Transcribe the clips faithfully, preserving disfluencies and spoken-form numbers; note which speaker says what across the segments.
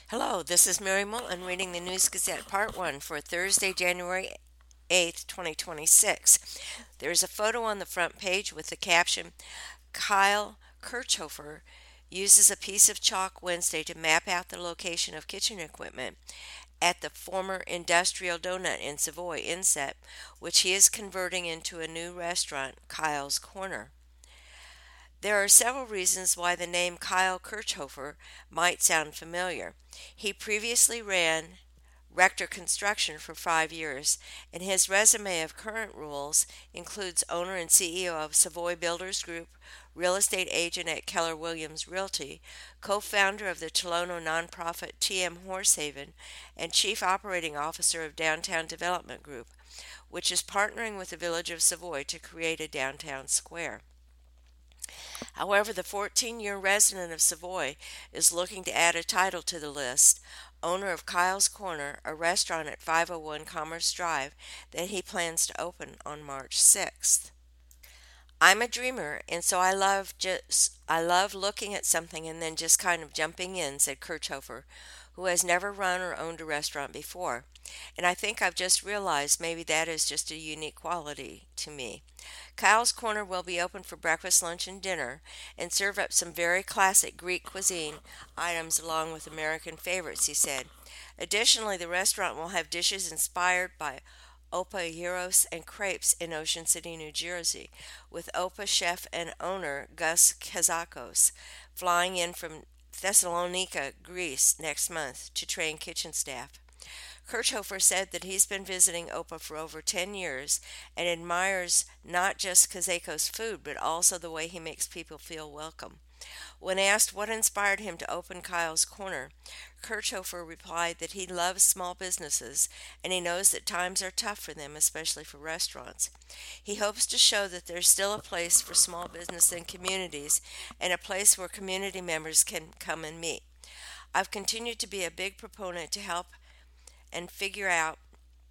Speaker 1: Hello, this is Mary Mullen reading the News Gazette Part one for Thursday, January eighth, twenty twenty-six. There's a photo on the front page with the caption Kyle Kirchhofer uses a piece of chalk Wednesday to map out the location of kitchen equipment at the former Industrial Donut in Savoy inset, which he is converting into a new restaurant, Kyle's Corner. There are several reasons why the name Kyle Kirchhofer might sound familiar. He previously ran Rector Construction for five years, and his resume of current roles includes owner and C E O of Savoy Builders Group, real estate agent at Keller Williams Realty, co-founder of the Tolono nonprofit T M Horsehaven, and chief operating officer of Downtown Development Group, which is partnering with the Village of Savoy to create a downtown square. However, the fourteen year resident of Savoy is looking to add a title to the list, owner of Kyle's Corner, a restaurant at five oh one Commerce Drive that he plans to open on March sixth. I'm a dreamer, and so I love just I love looking at something and then just kind of jumping in, said Kirchhofer, who has never run or owned a restaurant before. And I think I've just realized maybe that is just a unique quality to me. Kyle's Corner will be open for breakfast, lunch, and dinner and serve up some very classic Greek cuisine items along with American favorites, he said. Additionally, the restaurant will have dishes inspired by Opa gyros and crepes in Ocean City, New Jersey, with Opa chef and owner Gus Kazakos flying in from Thessalonica, Greece next month to train kitchen staff. Kirchhofer said that he's been visiting Opa for over ten years and admires not just Kazakos' food, but also the way he makes people feel welcome. When asked what inspired him to open Kyle's Corner, Kirchhofer replied that he loves small businesses and he knows that times are tough for them, especially for restaurants. He hopes to show that there's still a place for small business in communities and a place where community members can come and meet. I've continued to be a big proponent to help and figure out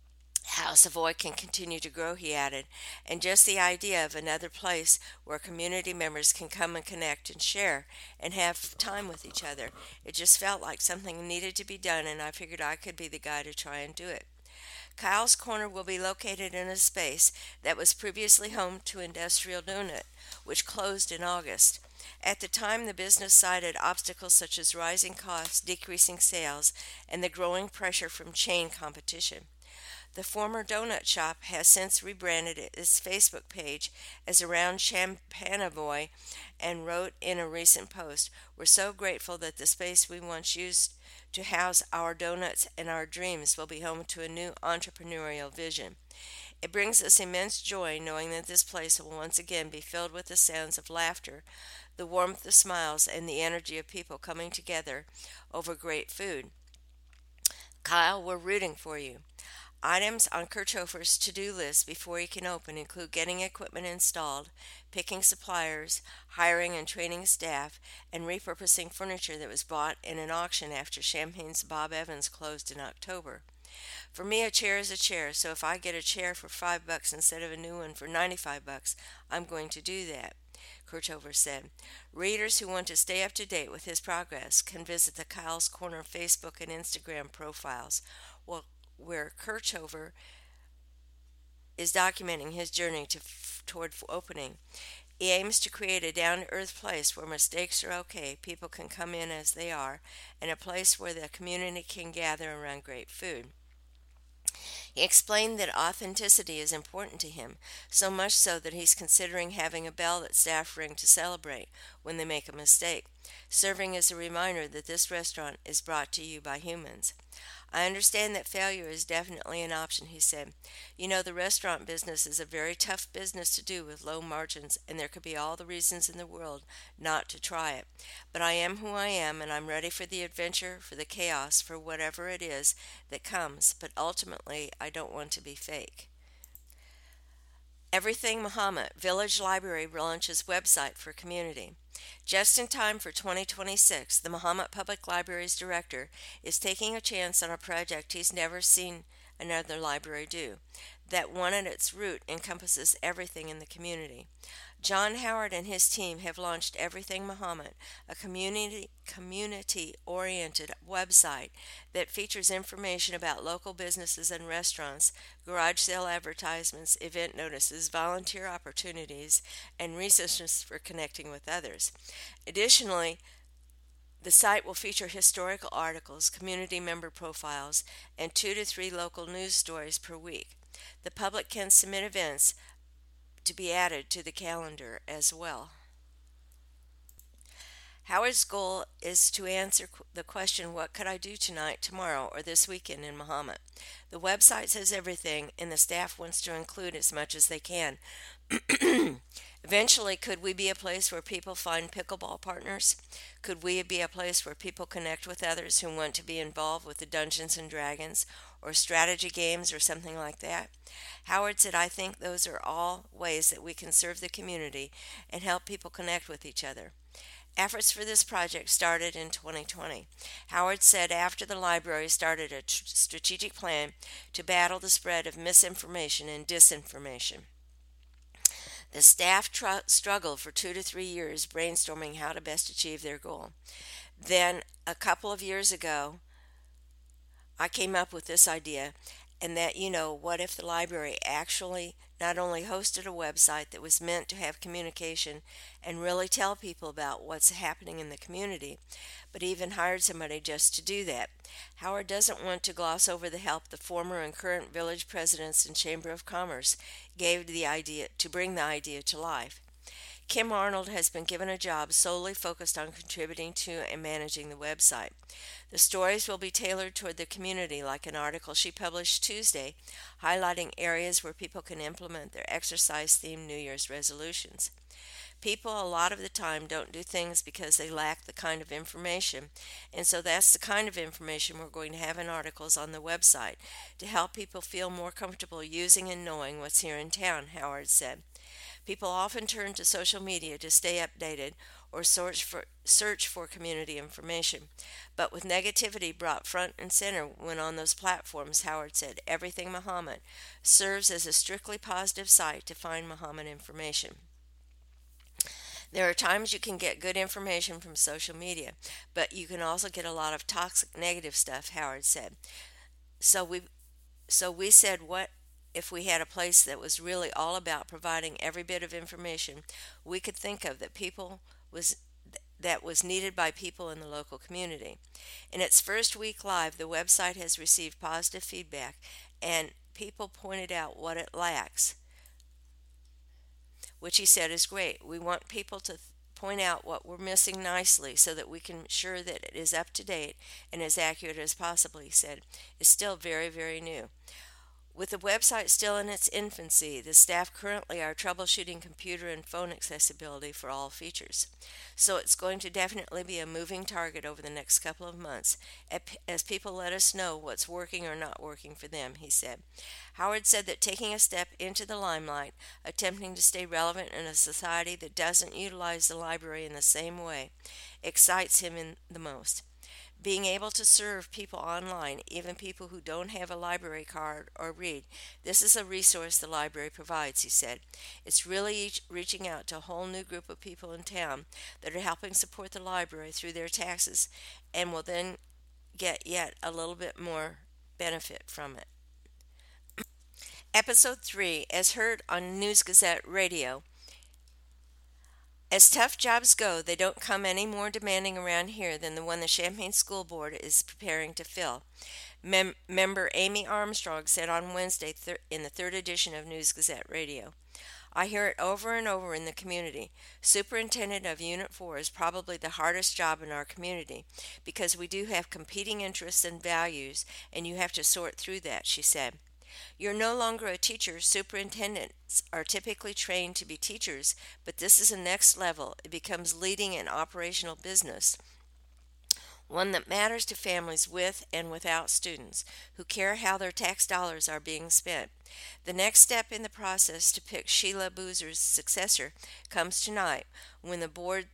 Speaker 1: how Savoy can continue to grow, he added, and just the idea of another place where community members can come and connect and share and have time with each other. It just felt like something needed to be done, and I figured I could be the guy to try and do it. Kyle's Corner will be located in a space that was previously home to Industrial Donut, which closed in August. At the time, the business cited obstacles such as rising costs, decreasing sales, and the growing pressure from chain competition. The former donut shop has since rebranded its Facebook page as Around Champanovoy and wrote in a recent post, "We're so grateful that the space we once used to house our donuts and our dreams will be home to a new entrepreneurial vision. It brings us immense joy knowing that this place will once again be filled with the sounds of laughter, the warmth of smiles, and the energy of people coming together over great food. Kyle, we're rooting for you." Items on Kirchhofer's to-do list before he can open include getting equipment installed, picking suppliers, hiring and training staff, and repurposing furniture that was bought in an auction after Champagne's Bob Evans closed in October. For me, a chair is a chair, so if I get a chair for five bucks instead of a new one for ninety-five bucks, I'm going to do that, Kirchhofer said. Readers who want to stay up to date with his progress can visit the Kyle's Corner Facebook and Instagram profiles, well, where Kirchhofer is documenting his journey to, toward opening. He aims to create a down to earth place where mistakes are okay, people can come in as they are, and a place where the community can gather around great food. He explained that authenticity is important to him, so much so that he's considering having a bell that staff ring to celebrate when they make a mistake, serving as a reminder that this restaurant is brought to you by humans. "I understand that failure is definitely an option," he said. "You know, the restaurant business is a very tough business to do with low margins, and there could be all the reasons in the world not to try it. But I am who I am, and I'm ready for the adventure, for the chaos, for whatever it is that comes, but ultimately I don't want to be fake." Everything Muhammad, Village Library launches website for community. Just in time for twenty twenty-six, the Muhammad Public Library's director is taking a chance on a project he's never seen another library do, that one at its root encompasses everything in the community. John Howard and his team have launched Everything Muhammad, a community community oriented website that features information about local businesses and restaurants, garage sale advertisements, event notices, volunteer opportunities, and resources for connecting with others. Additionally, the site will feature historical articles, community member profiles, and two to three local news stories per week. The public can submit events to be added to the calendar as well. Howard's goal is to answer the question, what could I do tonight, tomorrow, or this weekend in Muhammad? The website says everything, and the staff wants to include as much as they can. Eventually, could we be a place where people find pickleball partners? Could we be a place where people connect with others who want to be involved with the Dungeons and Dragons or strategy games or something like that? Howard said, I think those are all ways that we can serve the community and help people connect with each other. Efforts for this project started in twenty twenty. Howard said after the library started a tr- strategic plan to battle the spread of misinformation and disinformation. The staff tr- struggled for two to three years brainstorming how to best achieve their goal. Then, a couple of years ago, I came up with this idea, and that, you know, what if the library actually not only hosted a website that was meant to have communication and really tell people about what's happening in the community, but even hired somebody just to do that. Howard doesn't want to gloss over the help the former and current village presidents and Chamber of Commerce gave the idea to bring the idea to life. Kim Arnold has been given a job solely focused on contributing to and managing the website. The stories will be tailored toward the community, like an article she published Tuesday highlighting areas where people can implement their exercise-themed New Year's resolutions. People a lot of the time don't do things because they lack the kind of information, and so that's the kind of information we're going to have in articles on the website to help people feel more comfortable using and knowing what's here in town, Howard said. People often turn to social media to stay updated or search for, search for community information. But with negativity brought front and center when on those platforms, Howard said, Everything Muhammad serves as a strictly positive site to find Muhammad information. There are times you can get good information from social media, but you can also get a lot of toxic negative stuff, Howard said. So we so we said, what if we had a place that was really all about providing every bit of information we could think of that people was that was needed by people in the local community. In its first week live, the website has received positive feedback, and people pointed out what it lacks, which he said is great. We want people to th- point out what we're missing nicely so that we can ensure that it is up to date and as accurate as possible, he said. It's still very, very new. With the website still in its infancy, the staff currently are troubleshooting computer and phone accessibility for all features. So it's going to definitely be a moving target over the next couple of months as people let us know what's working or not working for them, he said. Howard said that taking a step into the limelight, attempting to stay relevant in a society that doesn't utilize the library in the same way, excites him in the most. Being able to serve people online, even people who don't have a library card or read, this is a resource the library provides, he said. It's really reaching out to a whole new group of people in town that are helping support the library through their taxes and will then get yet a little bit more benefit from it. Episode three, as heard on News Gazette Radio. As tough jobs go, they don't come any more demanding around here than the one the Champaign School Board is preparing to fill. Mem- member Amy Armstrong said on Wednesday thir- in the third edition of News Gazette Radio. I hear it over and over in the community. Superintendent of Unit four is probably the hardest job in our community because we do have competing interests and values, and you have to sort through that, she said. You're no longer a teacher. Superintendents are typically trained to be teachers, but this is a next level. It becomes leading an operational business, one that matters to families with and without students who care how their tax dollars are being spent. The next step in the process to pick Sheila Boozer's successor comes tonight when the board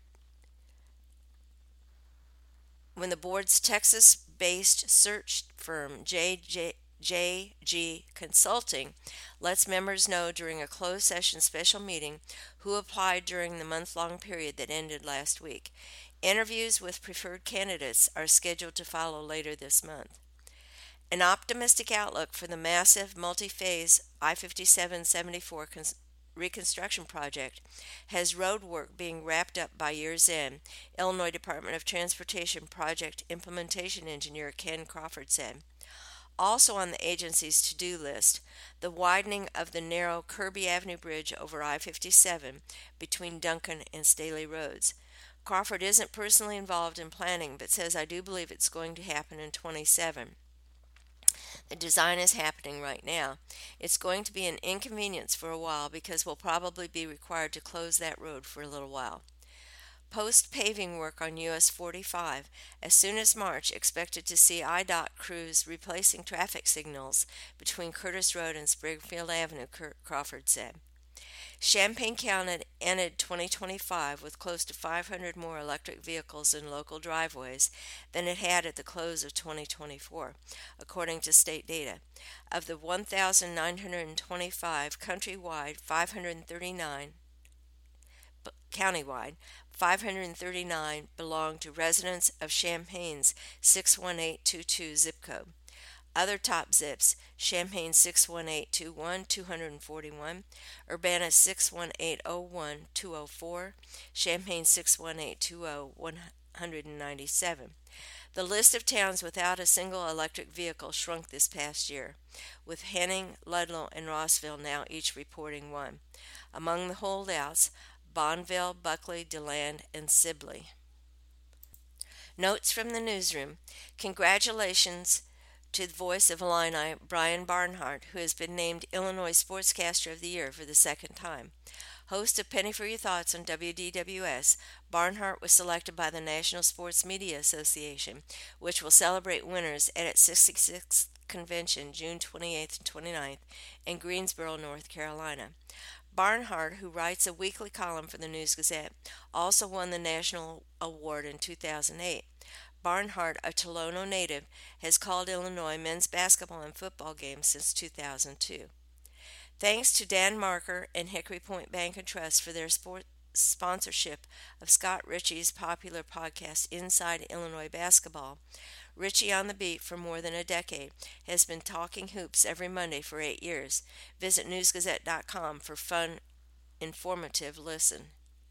Speaker 1: when the board's Texas-based search firm J J J G Consulting lets members know during a closed session special meeting who applied during the month-long period that ended last week. Interviews with preferred candidates are scheduled to follow later this month. An optimistic outlook for the massive multi-phase I fifty-seven seventy-four cons- reconstruction project has road work being wrapped up by year's end, Illinois Department of Transportation Project Implementation Engineer Ken Crawford said. Also on the agency's to-do list, the widening of the narrow Kirby Avenue Bridge over I fifty-seven between Duncan and Staley Roads. Crawford isn't personally involved in planning, but says, I do believe it's going to happen in twenty-seven. The design is happening right now. It's going to be an inconvenience for a while because we'll probably be required to close that road for a little while. Post-paving work on U S forty-five, as soon as March, expected to see I D O T crews replacing traffic signals between Curtis Road and Springfield Avenue, Crawford said. Champaign County ended twenty twenty-five with close to five hundred more electric vehicles in local driveways than it had at the close of twenty twenty-four, according to state data. Of the one thousand nine hundred twenty-five countrywide, five hundred thirty-nine countywide, five hundred thirty-nine belong to residents of Champaign's six one eight two two zip code. Other top zips: Champaign six one eight two one, two hundred forty-one, Urbana six one eight zero one, two zero four, Champaign six one eight two zero, one hundred ninety-seven. The list of towns without a single electric vehicle shrunk this past year, with Henning, Ludlow, and Rossville now each reporting one. Among the holdouts, Bonneville, Buckley, DeLand, and Sibley. Notes from the newsroom. Congratulations to the voice of Illini, Brian Barnhart, who has been named Illinois Sportscaster of the Year for the second time. Host of Penny for Your Thoughts on W D W S, Barnhart was selected by the National Sports Media Association, which will celebrate winners at its sixty-sixth convention June twenty-eighth and twenty-ninth in Greensboro, North Carolina. Barnhart, who writes a weekly column for the News Gazette, also won the National Award in two thousand eight. Barnhart, a Tolono native, has called Illinois men's basketball and football games since two thousand two. Thanks to Dan Marker and Hickory Point Bank and Trust for their sport sponsorship of Scott Ritchie's popular podcast Inside Illinois Basketball. Ritchie on the beat for more than a decade has been talking hoops every Monday for eight years. Visit news gazette dot com for fun, informative listen.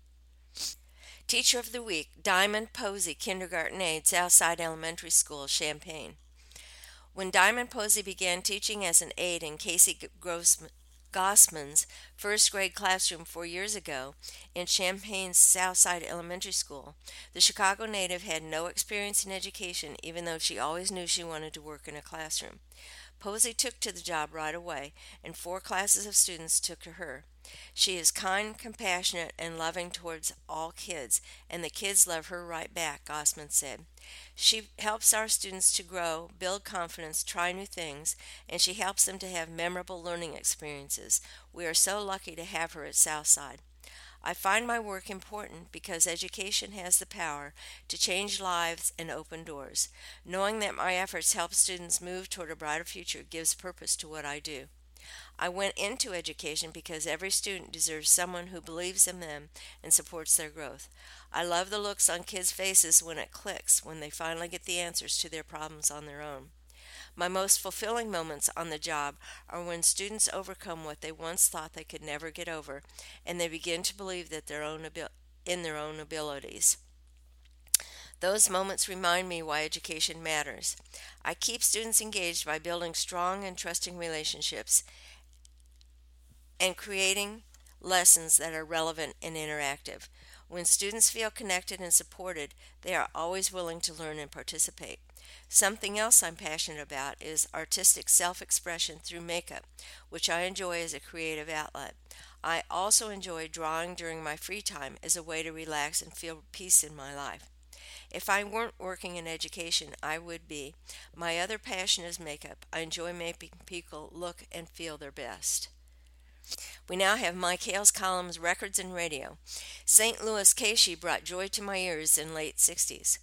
Speaker 1: Teacher of the Week, Diamond Posey, kindergarten aide, Southside Elementary School, Champaign. When Diamond Posey began teaching as an aide in Casey Grossman, Gossman's first grade classroom four years ago in Champaign's Southside Elementary School, the Chicago native had no experience in education, even though she always knew she wanted to work in a classroom. Posey took to the job right away, and four classes of students took to her. She is kind, compassionate, and loving towards all kids, and the kids love her right back, Gossman said. She helps our students to grow, build confidence, try new things, and she helps them to have memorable learning experiences. We are so lucky to have her at Southside. I find my work important because education has the power to change lives and open doors. Knowing that my efforts help students move toward a brighter future gives purpose to what I do. I went into education because every student deserves someone who believes in them and supports their growth. I love the looks on kids' faces when it clicks, when they finally get the answers to their problems on their own. My most fulfilling moments on the job are when students overcome what they once thought they could never get over, and they begin to believe that their own abil- in their own abilities. Those moments remind me why education matters. I keep students engaged by building strong and trusting relationships and creating lessons that are relevant and interactive. When students feel connected and supported, they are always willing to learn and participate. Something else I'm passionate about is artistic self-expression through makeup, which I enjoy as a creative outlet. I also enjoy drawing during my free time as a way to relax and feel peace in my life. If I weren't working in education, I would be. My other passion is makeup. I enjoy making people look and feel their best. We now have Mike Hale's columns, Records and Radio. Saint Louis Casey brought joy to my ears in late sixties.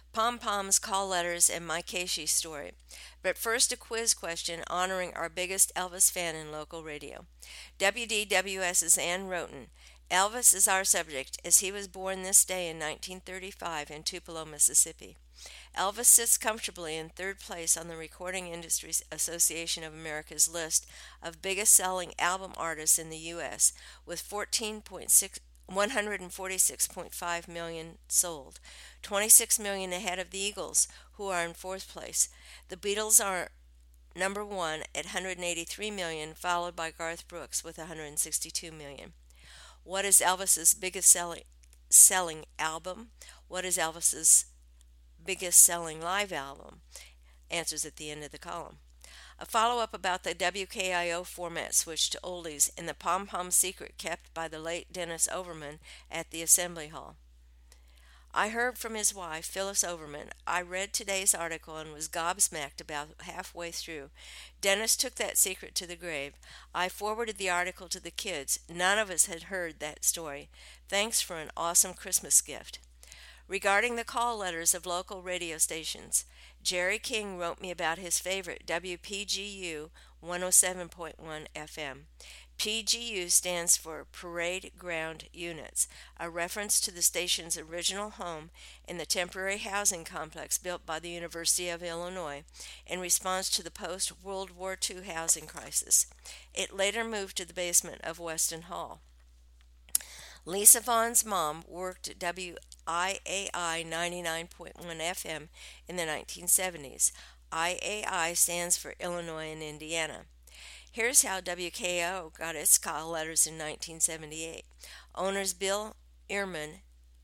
Speaker 1: pom poms, call letters, and my Keishi story. But first, a quiz question honoring our biggest Elvis fan in local radio. WDWS's Ann Roten. Elvis is our subject, as he was born this day in nineteen thirty-five in Tupelo, Mississippi. Elvis sits comfortably in third place on the Recording Industries Association of America's list of biggest selling album artists in the U S with fourteen point six one hundred forty-six point five million sold, twenty-six million ahead of the Eagles, who are in fourth place. The Beatles are number one at one hundred eighty-three million, followed by Garth Brooks with one hundred sixty-two million. What is Elvis's biggest selling selling album? What is Elvis's biggest selling live album? Answers at the end of the column. A follow-up about the W K I O format switch to oldies and the pom-pom secret kept by the late Dennis Overman at the Assembly Hall. I heard from his wife, Phyllis Overman. I read today's article and was gobsmacked about halfway through. Dennis took that secret to the grave. I forwarded the article to the kids. None of us had heard that story. Thanks for an awesome Christmas gift. Regarding the call letters of local radio stations, Jerry King wrote me about his favorite W P G U one oh seven point one F M. P G U stands for Parade Ground Units, a reference to the station's original home in the temporary housing complex built by the University of Illinois in response to the post-World War Two housing crisis. It later moved to the basement of Weston Hall. Lisa Vaughn's mom worked at W I A I ninety-nine point one F M in the nineteen seventies. I A I stands for Illinois and Indiana. Here's how W K I O got its call letters in nineteen seventy-eight. Owners Bill Ehrman,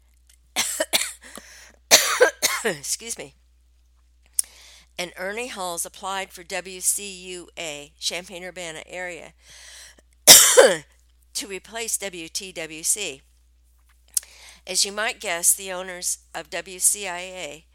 Speaker 1: excuse me, and Ernie Halls applied for W C U A, Champaign-Urbana area, to replace W T W C. As you might guess, the owners of W C I A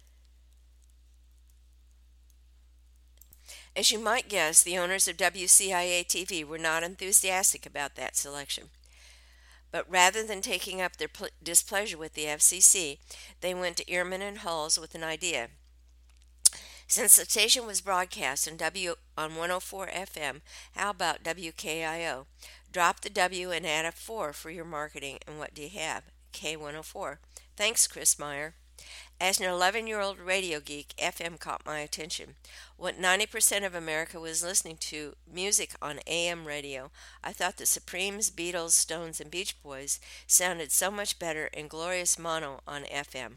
Speaker 1: As you might guess, the owners of W C I A T V were not enthusiastic about that selection. But rather than taking up their pl- displeasure with the F C C, they went to Ehrman and Halls with an idea. Since the station was broadcast on W on one oh four F M, how about W K I O? Drop the W and add a four for your marketing, and what do you have? K one oh four. Thanks, Chris Meyer. As an eleven-year-old radio geek, F M caught my attention. What ninety percent of America was listening to music on A M radio, I thought the Supremes, Beatles, Stones, and Beach Boys sounded so much better in glorious mono on F M.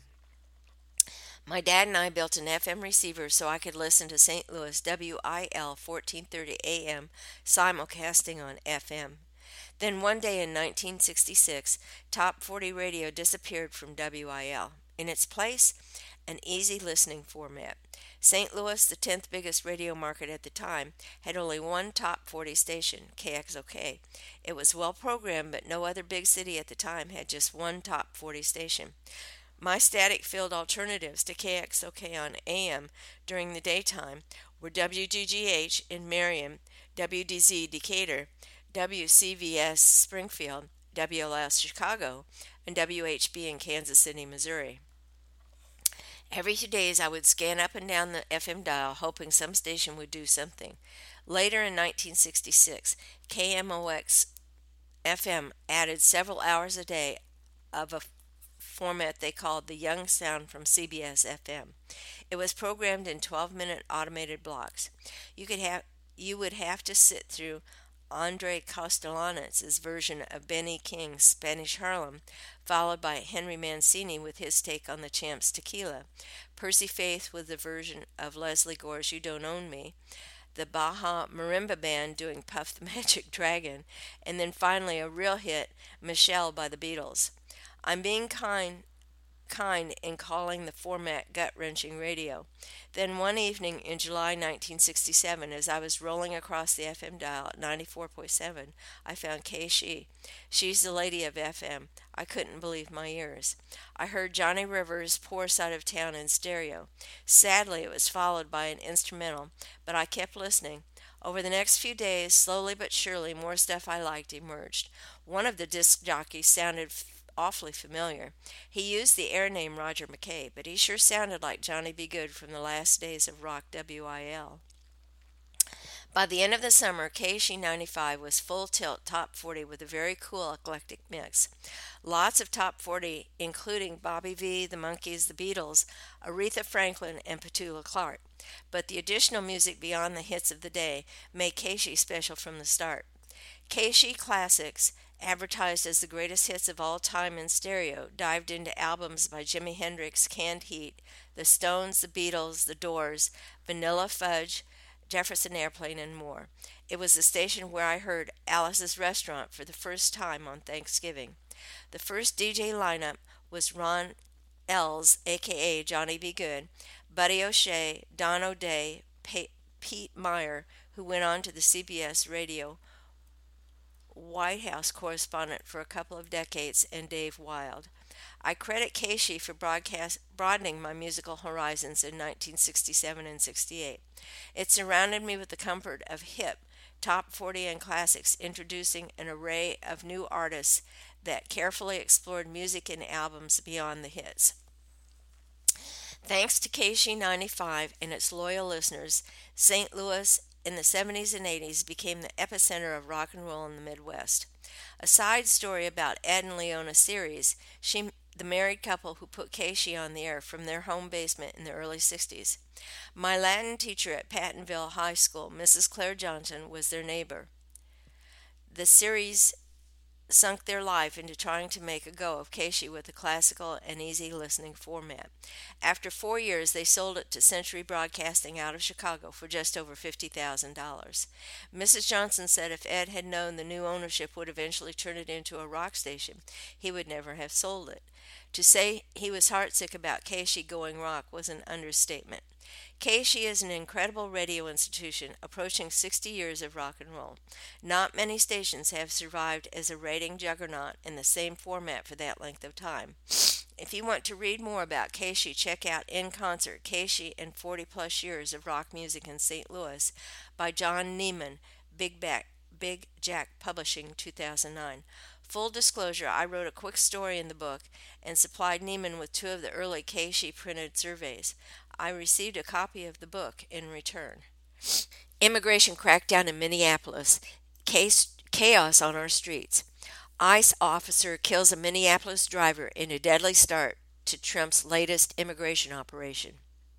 Speaker 1: My dad and I built an F M receiver so I could listen to Saint Louis W I L fourteen thirty A M simulcasting on F M. Then one day in nineteen sixty-six, Top forty Radio disappeared from W I L. In its place, an easy listening format. Saint Louis, the tenth biggest radio market at the time, had only one Top forty station, K X O K. It was well programmed, but no other big city at the time had just one Top forty station. My static-filled alternatives to K X O K on A M during the daytime were W G G H in Marion, W D Z Decatur, W C V S Springfield, W L S Chicago, and W H B in Kansas City, Missouri. Every two days I would scan up and down the F M dial, hoping some station would do something. Later in nineteen sixty-six, K M O X F M added several hours a day of a format they called the Young Sound from C B S F M. It was programmed in twelve-minute automated blocks. You could have you would have to sit through Andre Castellanos's version of Benny King's Spanish Harlem, followed by Henry Mancini with his take on the Champs Tequila, Percy Faith with the version of Leslie Gore's You Don't Own Me, the Baja Marimba Band doing Puff the Magic Dragon, and then finally a real hit, Michelle by the Beatles. I'm being kind kind in calling the format gut-wrenching radio. Then one evening in July nineteen sixty-seven, as I was rolling across the F M dial at ninety-four point seven, I found Keishi. She's the lady of F M. I couldn't believe my ears. I heard Johnny Rivers' Poor Side of Town in stereo. Sadly, it was followed by an instrumental, but I kept listening. Over the next few days, slowly but surely, more stuff I liked emerged. One of the disc jockeys sounded awfully familiar. He used the air name Roger McKay, but he sure sounded like Johnny B. Good from the last days of Rock W I L. By the end of the summer, K S H E ninety-five was full tilt top forty with a very cool eclectic mix. Lots of top forty, including Bobby Vee, the Monkees, the Beatles, Aretha Franklin, and Petula Clark. But the additional music beyond the hits of the day made K S H E special from the start. K S H E Classics, advertised as the greatest hits of all time in stereo, dived into albums by Jimi Hendrix, Canned Heat, The Stones, The Beatles, The Doors, Vanilla Fudge, Jefferson Airplane, and more. It was the station where I heard Alice's Restaurant for the first time on Thanksgiving. The first D J lineup was Ron Ells, aka Johnny B. Good, Buddy O'Shea, Don O'Day, P- Pete Meyer, who went on to the C B S radio White House correspondent for a couple of decades, and Dave Wild. I credit K S H E for broadcast, broadening my musical horizons in nineteen sixty-seven and sixty-eight. It surrounded me with the comfort of hip, top forty, and classics, introducing an array of new artists that carefully explored music and albums beyond the hits. Thanks to K S H E ninety-five and its loyal listeners, Saint Louis in the seventies and eighties became the epicenter of rock and roll in the Midwest. A side story about Ed and Leona Series, she, the married couple who put K S H E on the air from their home basement in the early sixties. My Latin teacher at Pattonville High School, Missus Claire Johnson, was their neighbor. The series sunk their life into trying to make a go of K S H E with a classical and easy listening format. After four years, they sold it to Century Broadcasting out of Chicago for just over fifty thousand dollars. Missus Johnson said if Ed had known the new ownership would eventually turn it into a rock station, he would never have sold it. To say he was heartsick about K S H E going rock was an understatement. K S H E is an incredible radio institution approaching sixty years of rock and roll. Not many stations have survived as a rating juggernaut in the same format for that length of time. If you want to read more about K S H E, check out In Concert, K S H E and forty plus years of rock music in Saint Louis by John Neiman, Big, Back, Big Jack Publishing, two thousand nine. Full disclosure, I wrote a quick story in the book and supplied Neiman with two of the early K S H E printed surveys. I received a copy of the book in return. Immigration crackdown in Minneapolis. Case, chaos on our streets. ICE officer kills a Minneapolis driver in a deadly start to Trump's latest immigration operation.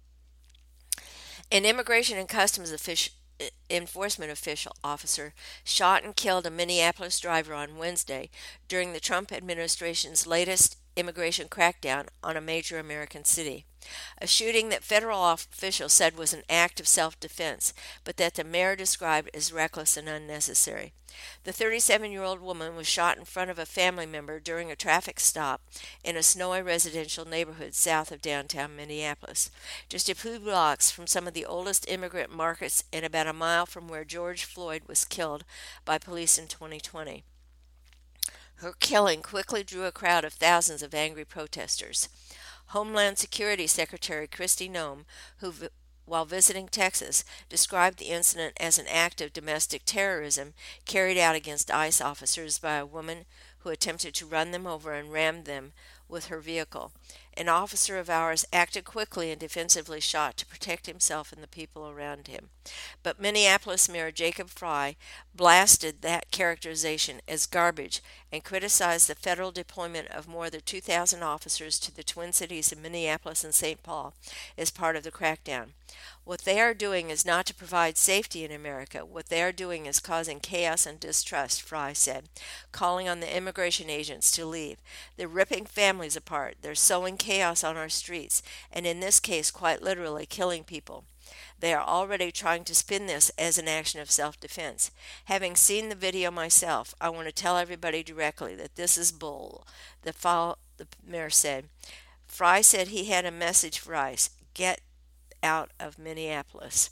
Speaker 1: An immigration and customs official enforcement official officer shot and killed a Minneapolis driver on Wednesday during the Trump administration's latest immigration crackdown on a major American city. A shooting that federal officials said was an act of self-defense, but that the mayor described as reckless and unnecessary. The thirty-seven-year-old woman was shot in front of a family member during a traffic stop in a snowy residential neighborhood south of downtown Minneapolis, just a few blocks from some of the oldest immigrant markets and about a mile from where George Floyd was killed by police in twenty twenty. Her killing quickly drew a crowd of thousands of angry protesters. Homeland Security Secretary Kristi Noem, who, while visiting Texas, described the incident as an act of domestic terrorism carried out against ICE officers by a woman who attempted to run them over and rammed them with her vehicle. An officer of ours acted quickly and defensively shot to protect himself and the people around him. But Minneapolis Mayor Jacob Frey blasted that characterization as garbage and criticized the federal deployment of more than two thousand officers to the Twin Cities of Minneapolis and Saint Paul as part of the crackdown. What they are doing is not to provide safety in America. What they are doing is causing chaos and distrust, Frey said, calling on the immigration agents to leave. They're ripping families apart. They're sowing chaos on our streets, and in this case, quite literally killing people. They are already trying to spin this as an action of self-defense. Having seen the video myself, I want to tell everybody directly that this is bull, the, fo- the mayor said. Frey said he had a message for ICE. Get out of Minneapolis.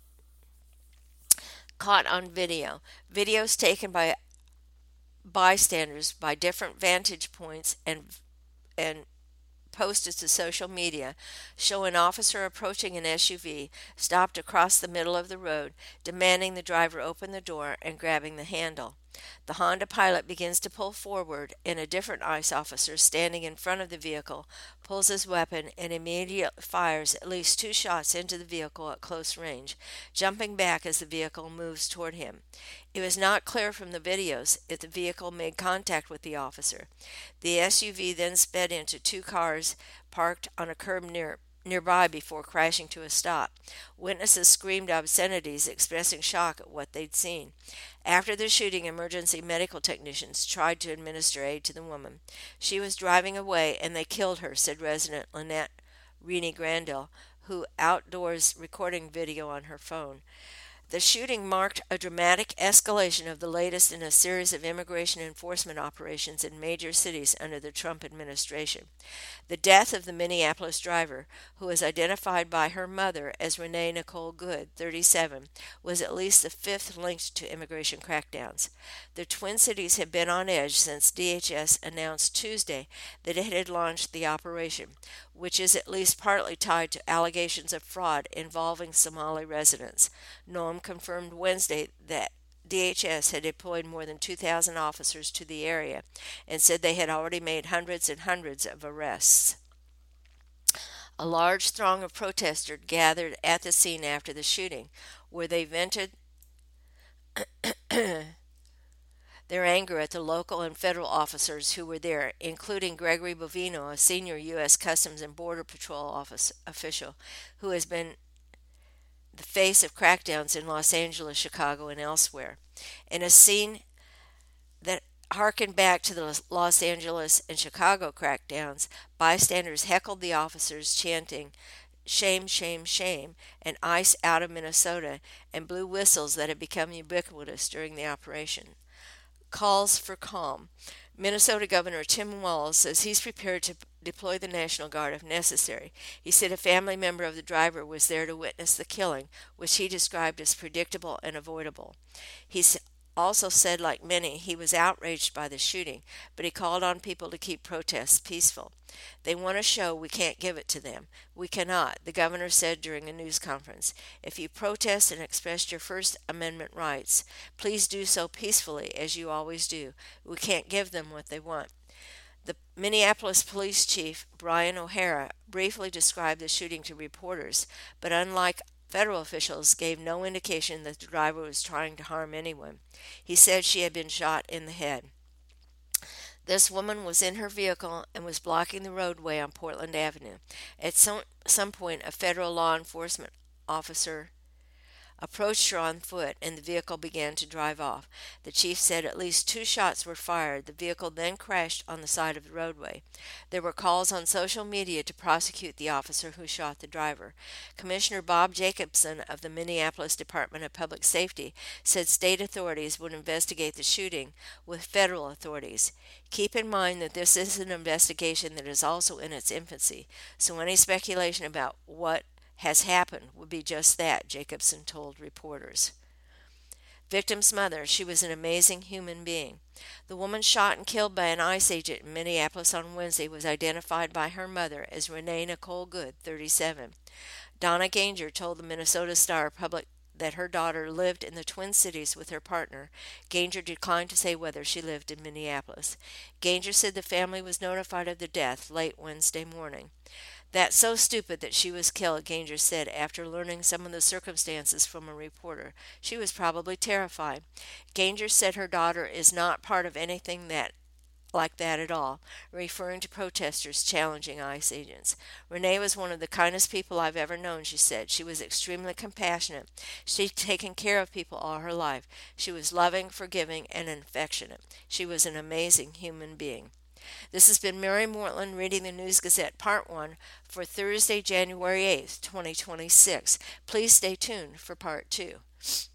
Speaker 1: Caught on video. Videos taken by bystanders by different vantage points and and posted to social media show an officer approaching an S U V stopped across the middle of the road, demanding the driver open the door and grabbing the handle. The Honda pilot begins to pull forward, and a different ICE officer standing in front of the vehicle pulls his weapon and immediately fires at least two shots into the vehicle at close range, jumping back as the vehicle moves toward him. It was not clear from the videos if the vehicle made contact with the officer. The S U V then sped into two cars parked on a curb near nearby before crashing to a stop. Witnesses screamed obscenities, expressing shock at what they'd seen. After the shooting, emergency medical technicians tried to administer aid to the woman. She was driving away and they killed her, said resident Lynette Renee Grandel, who outdoors recording video on her phone. The shooting marked a dramatic escalation of the latest in a series of immigration enforcement operations in major cities under the Trump administration. The death of the Minneapolis driver, who was identified by her mother as Renee Nicole Good, thirty-seven, was at least the fifth linked to immigration crackdowns. The Twin Cities have been on edge since D H S announced Tuesday that it had launched the operation, which is at least partly tied to allegations of fraud involving Somali residents. Noam confirmed Wednesday that D H S had deployed more than two thousand officers to the area and said they had already made hundreds and hundreds of arrests. A large throng of protesters gathered at the scene after the shooting, where they vented their anger at the local and federal officers who were there, including Gregory Bovino, a senior U S Customs and Border Patrol office official who has been the face of crackdowns in Los Angeles, Chicago, and elsewhere. In a scene that harkened back to the Los Angeles and Chicago crackdowns, bystanders heckled the officers, chanting, "Shame, shame, shame," and "ICE out of Minnesota," and blew whistles that had become ubiquitous during the operation. Calls for calm. Minnesota Governor Tim Walz says he's prepared to deploy the National Guard if necessary. He said a family member of the driver was there to witness the killing, which he described as predictable and avoidable. He also said, like many, he was outraged by the shooting, but he called on people to keep protests peaceful. They want a show, we can't give it to them. We cannot, the governor said during a news conference. If you protest and express your First Amendment rights, please do so peacefully, as you always do. We can't give them what they want. The Minneapolis police chief, Brian O'Hara, briefly described the shooting to reporters, but unlike federal officials, gave no indication that the driver was trying to harm anyone. He said she had been shot in the head. This woman was in her vehicle and was blocking the roadway on Portland Avenue. At some, some point, a federal law enforcement officer approached her on foot, and the vehicle began to drive off. The chief said at least two shots were fired. The vehicle then crashed on the side of the roadway. There were calls on social media to prosecute the officer who shot the driver. Commissioner Bob Jacobson of the Minneapolis Department of Public Safety said state authorities would investigate the shooting with federal authorities. Keep in mind that this is an investigation that is also in its infancy, so any speculation about what has happened would be just that, Jacobson told reporters. Victim's mother, she was an amazing human being. The woman shot and killed by an ICE agent in Minneapolis on Wednesday was identified by her mother as Renee Nicole Good, thirty-seven. Donna Ganger told the Minnesota Star Public that her daughter lived in the Twin Cities with her partner. Ganger declined to say whether she lived in Minneapolis. Ganger said the family was notified of the death late Wednesday morning. "That's so stupid that she was killed," Ganger said after learning some of the circumstances from a reporter. "She was probably terrified." Ganger said her daughter is not part of anything that like that at all, referring to protesters challenging ICE agents. "Renee was one of the kindest people I've ever known," she said. "She was extremely compassionate. She'd taken care of people all her life. She was loving, forgiving, and affectionate. She was an amazing human being." This has been Mary Mortland reading the News Gazette Part one for Thursday, January eighth, twenty twenty-six. Please stay tuned for Part two.